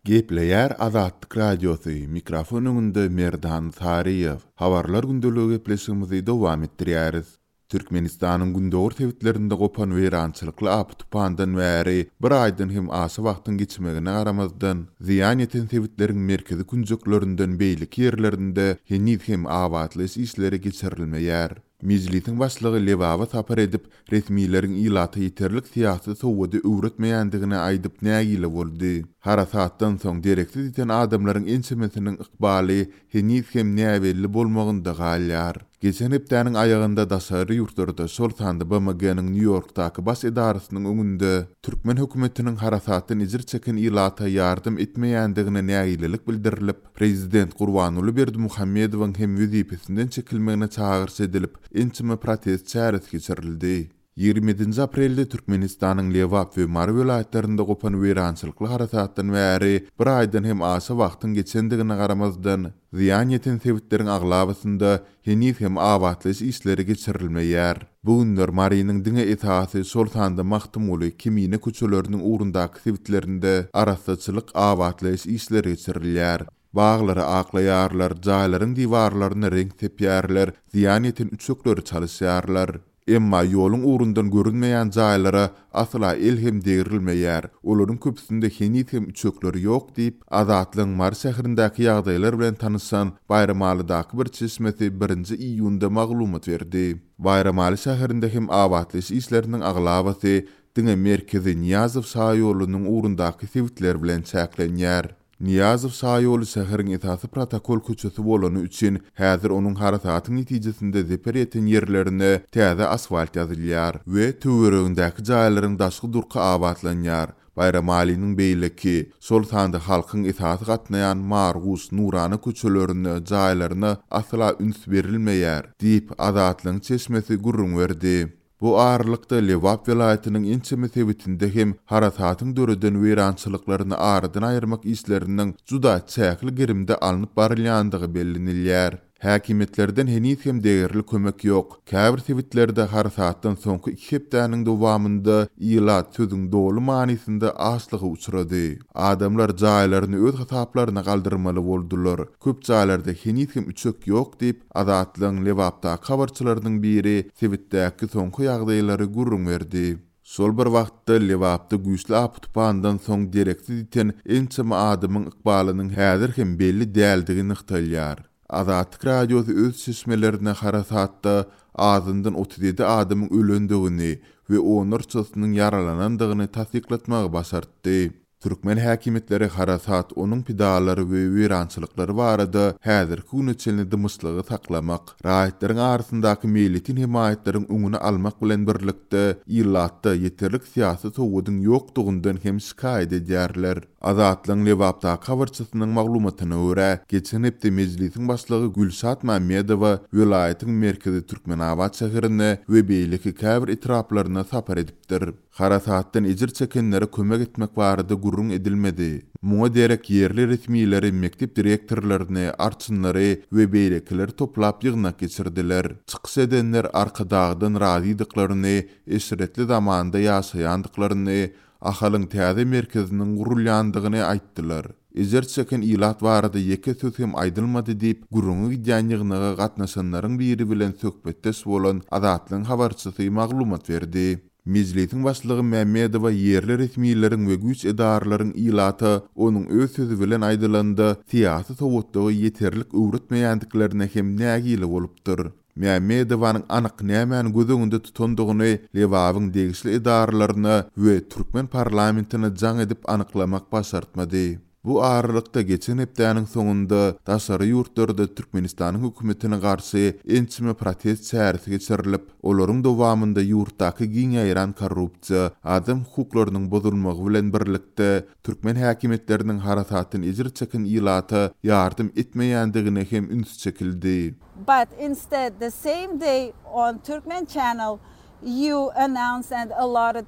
Gepleyer Azatlyk Radiosu mikrofon öňünde Merdan Sariýew. Habarlar gündöligi gepleşigimizi dowam etdirýäris. Türkmenistanyň gündöwür tewitlerinde gopan weýrançylykly aptupandan bäri bir aýdan hem asy wagtyň geçmegine garamazdan ziýan eten tewitleriň merkezi günjüklerinden beýlik ýerlerinde henüz hem awatly işleri geçirilmeýär. Meclisiň başlygy Lewaba tapar edip resmiýetiň ilaty ýeterlik siýasy sowady öwretmeýändigine aýdyp nägile boldy. Harasatdan soň direksiz iten adamlaryň ençemesiniň ykbaly henüz hem näbelli bolmagynda galýar. Geçen hepdäniň aýagynda daşary ýurtlarda şol sandy BMG-niň New Yorkdaky baş edarasynyň öňünde Türkmen hökümetiniň harasatdan ijir çeken ilata ýardym etmeýändigine nägilelik bildirilip, Prezident Gurbanuly Berdimuhammedowyň hem wezipesinden çekilmegine çağırış edilip, ençime protest çäresi geçirildi. 27 aprelde Türkmenistanyň Lewap we Mar welaýatlarynda gopan weýrançylykly harasatdan bäri bir aýdan hem asy wagtyň geçendigine garamazdan ziýan ýeten sewitleriň aglabasynda henüz hem awatly işleri geçirilmeýär. Bu günler Marynyň diňe etaty şol sanda mahtumly kimine köçeleriniň ugrundaky sewitlerinde arasaçylyk awatly işleri geçirilýär. Bağlary aklaýarlar, jaýlaryň diwarlaryna renk tepýärler, ziýan eten üçükleri çalysýarlar. Emma ýoluň ugrundan görünmeýän jaýlara asla elhem degirilmeýär. Olaryň köpüsinde henüz hem üçükleri ýok diýip Azatlyň Mar şäherindäki ýagdaýlar bilen tanışan Bayramalydaky bir çeşmesi 1-nji iýunda maglumat berdi. Bayramaly şäherinde hem awatly işleriniň aglabasy diňe merkezi Niýazow şaýolunyň ugrundaky sewitler bilen çäklenýär. Niýazow şaýoly şäheriň esasy protokol köçesi bolany üçin häzir onuň harasatyň netijesinde zeper eten ýerlerine täze asfalt ýazylýar we töweregindäki jaýlaryň daşky durky awatlanýar. Bayramalynyň beýleki şol sanda halkyň esasy gatnaýan Margus, Nurany köçelerine, jaýlaryna asla üns berilmeýär diýip Azatlyň çeşmesi gurrun berdi. Bu ağırlıkta Lewap welaýatynyň ençeme sewitinde hem harasatyň döreden weýrançylyklaryny aradan aýyrmak işleriniň juda çäkli girimde alınıp barylýandygy bellinilýär. Häkimetlerden henüz hem degirli kömek ýok. Käbir sewitlerde harasatdan soňky 2 hepdäniň dowamynda ilat sözüň dolu manysynda aşlygy uçrady. Adamlar jaýlaryny öz hasaplaryna galdyrmaly boldular. Köp jaýlarda henüz hem üçük ýok diýip Azatlyň Lewapda habarçylarynyň biri sewitdäki soňky ýagdaýlary gurrun berdi. Şol bir wagtda Lewapda güýçli aptupandan soň direksiz iten ençeme adamyň ykbalynyň häzir hem belli däldigini ykdalýar. Azatlyk Radiosu öz çeşmelerine harasatda azyndan 37 adamyň ölendigini we onurçasynyň yaralanandygyny tasdiklatmagy başardy. Türkmen häkimetleri harasat onuň pidalary we weýrançylyklary barada häzirki günüçelini dymyşlygy saklamak, raýatlaryň arasyndaky millitin himayatleriň öňüne almak bilen birlikde illatda ýeterlik siýasy sowadyň ýokdugyndan hem şikaýet edýärler. Azatlyň Lewapda habarçysynyň maglumatyna görä, geçen hepde meclisiň başlygy Gülşat Mammedowa welaýatyň merkezi Türkmenabad şäherine we beýleki käbir etraplaryna sapar edipdir. Harasatdan ejir çekenlere kömek etmek barada gurrun edilmedi. Muňa derek yerli resmiýleri mektep direktorlaryny, arçynlary we beýlekiler toplap ýygnak geçirdiler. Çykyş edenler arkadagdan razydyklaryny, eşretli zamanda ýaşaýandyklaryny, ahalyň täze merkeziniň gurulýandygyny aýtdylar. Ejer çeken ilat barada ýeke söz hem aýdylmady diýip gurrun ýygnaga gatnaşanlaryň biri bilen söhbetdeş bolan Azatlyň habarçysy maglumat berdi. Meclisiň başlygy Mammedowa yerli resmiýetleriň we güýç edarlaryň ilaty onuň öz sözü bilen aýdylanda siýasy sowatlygy ýeterlik öwretmeýändiklerine hem nägile bolupdyr. Mammedowanyň anyk nämäni gözüňde tutandygyny Lewabyň degişli edarlaryna we Türkmen parlamentine jaň edip anyklamak başartmady. Bu ağırlıkta geçen hepdäniň soňunda daşary ýurtlarda Türkmenistanyň hökümetine garşy ençime protest çäresi geçirilip, olaryň dowamynda ýurtdaky giň ýaýran korrupsiýa, adam hukuklarynyň bozulmagy bilen birlikde Türkmen häkimetleriniň harasatyn ejir çeken ilata ýardym etmeýändigine hem üns çekildi. But instead, the same day on Turkmen Channel, you announced and allotted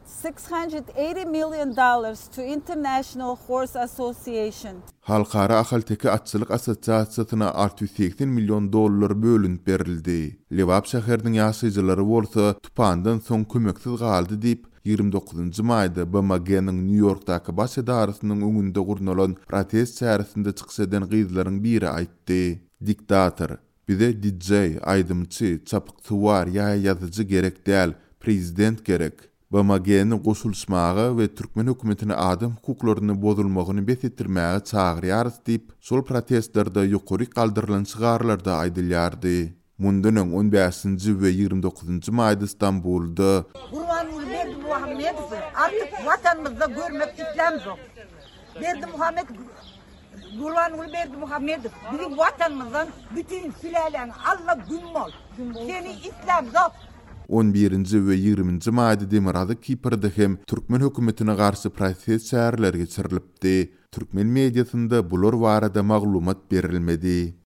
$680 million to International Horse Association. Halkara ahalteki atçılık asosiasiyasyna $680 milyon bölünip berildi. Lewap şäheriniň ýaşaýjylary bolsa tupandan soň kömeksiz galdy diýip 29 mayda BMG'nin New York'daki baş edarysynyň öňünde gurnulan protest çäresinde çyksadan gyzlaryň biri aýtdy. Diktator, bize DJ, aydymçy, çapykçylar ýa ýazyjy gerek däl, prezident gerek. BMG'nin goşulşmagy we türkmen hökümetine adam hukuklaryny bozulmagyny besetdirmäge çagyrýarys diýip, şol protestlarda ýokary galdyrylan çygarlarda aýdylýardy. Mundan 15-nji we 29-njy maýda Istanbulda Gurbanul Berdi Muhammed artık vatanımızda görmek istem yok. Berdi Muhammed Gurbanul Berdi Muhammed bizim vatanımızdan bütün sülalen Allah gümmol. Seni istem yok. 11-nji we 20-nji maýda Demirada Kiprda hem türkmen hökümetine garşy protest çäreleri geçirilipdi. Türkmen mediasynda bular barada maglumat berilmedi.